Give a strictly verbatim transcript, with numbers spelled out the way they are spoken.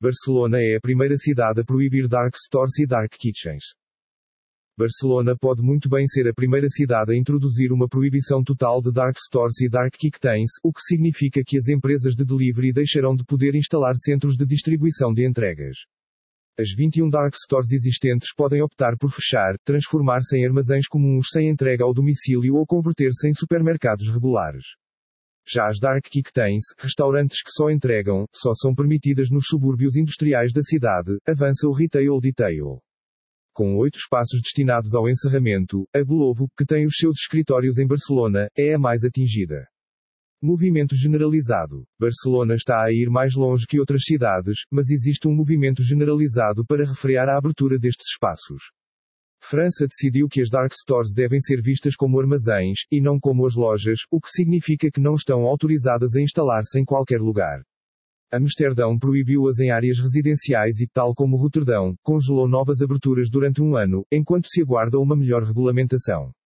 Barcelona é a primeira cidade a proibir dark stores e dark kitchens. Barcelona pode muito bem ser a primeira cidade a introduzir uma proibição total de dark stores e dark kitchens, o que significa que as empresas de delivery deixarão de poder instalar centros de distribuição de entregas. As vinte e um dark stores existentes podem optar por fechar, transformar-se em armazéns comuns sem entrega ao domicílio ou converter-se em supermercados regulares. Já as dark kitchens, restaurantes que só entregam, só são permitidas nos subúrbios industriais da cidade, avança o Retail Detail. Com oito espaços destinados ao encerramento, a Glovo, que tem os seus escritórios em Barcelona, é a mais atingida. Movimento generalizado. Barcelona está a ir mais longe que outras cidades, mas existe um movimento generalizado para refrear a abertura destes espaços. França decidiu que as dark stores devem ser vistas como armazéns, e não como as lojas, o que significa que não estão autorizadas a instalar-se em qualquer lugar. Amsterdão proibiu-as em áreas residenciais e, tal como Roterdão, congelou novas aberturas durante um ano, enquanto se aguarda uma melhor regulamentação.